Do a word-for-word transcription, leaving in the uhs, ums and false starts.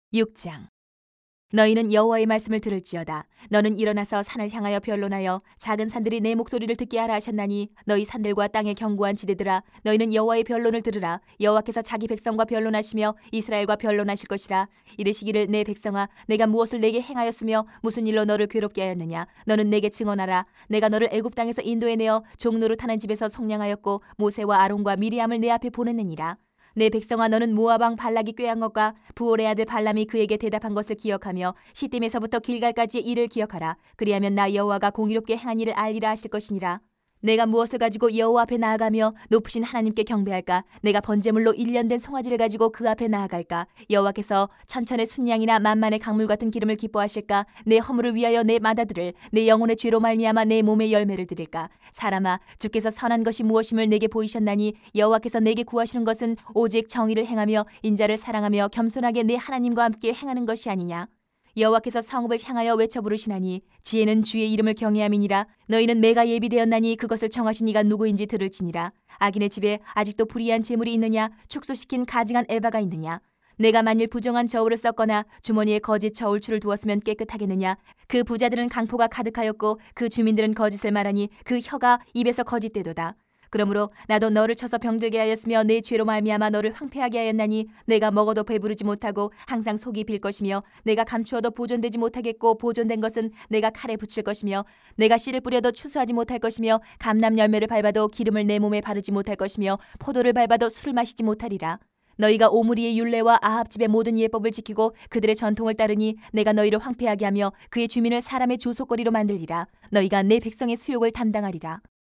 육 장. 너희는 여호와의 말씀을 들을지어다. 너는 일어나서 산을 향하여 변론하여 작은 산들이 내 목소리를 듣게 하라 하셨나니 너희 산들과 땅의 견고한 지대들아 너희는 여호와의 변론을 들으라. 여호와께서 자기 백성과 변론하시며 이스라엘과 변론하실 것이라. 이르시기를 내 백성아 내가 무엇을 내게 행하였으며 무슨 일로 너를 괴롭게 하였느냐. 너는 내게 증언하라. 내가 너를 애굽 땅에서 인도해내어 종노릇하는 집에서 속량하였고 모세와 아론과 미리암을 내 앞에 보냈느니라. 내 백성아 너는 모압 왕 발락이 꾀한 것과 부올의 아들 발람이 그에게 대답한 것을 기억하며 시딤에서부터 길갈까지의 일을 기억하라. 그리하면 나 여호와가 공의롭게 행한 일을 알리라 하실 것이니라. 내가 무엇을 가지고 여호와 앞에 나아가며 높으신 하나님께 경배할까? 내가 번제물로 일련된 송아지를 가지고 그 앞에 나아갈까? 여호와께서 천천의 순양이나 만만의 강물 같은 기름을 기뻐하실까? 내 허물을 위하여 내 마다들을 내 영혼의 죄로 말미암아 내 몸의 열매를 드릴까? 사람아 주께서 선한 것이 무엇임을 내게 보이셨나니 여호와께서 내게 구하시는 것은 오직 정의를 행하며 인자를 사랑하며 겸손하게 내 하나님과 함께 행하는 것이 아니냐? 여호와께서 성읍을 향하여 외쳐 부르시나니 지혜는 주의 이름을 경외함이니라. 너희는 매가 예비되었나니 그것을 정하신 이가 누구인지 들을지니라. 악인의 집에 아직도 불의한 재물이 있느냐? 축소시킨 가증한 에바가 있느냐? 내가 만일 부정한 저울을 썼거나 주머니에 거짓 저울추를 두었으면 깨끗하겠느냐? 그 부자들은 강포가 가득하였고 그 주민들은 거짓을 말하니 그 혀가 입에서 거짓되도다. 그러므로 나도 너를 쳐서 병들게 하였으며 내 죄로 말미암아 너를 황폐하게 하였나니 내가 먹어도 배부르지 못하고 항상 속이 빌 것이며 내가 감추어도 보존되지 못하겠고 보존된 것은 내가 칼에 붙일 것이며 내가 씨를 뿌려도 추수하지 못할 것이며 감람 열매를 밟아도 기름을 내 몸에 바르지 못할 것이며 포도를 밟아도 술을 마시지 못하리라. 너희가 오므리의 율례와 아합 집의 모든 예법을 지키고 그들의 전통을 따르니 내가 너희를 황폐하게 하며 그의 주민을 사람의 주속거리로 만들리라. 너희가 내 백성의 수욕을 담당하리라.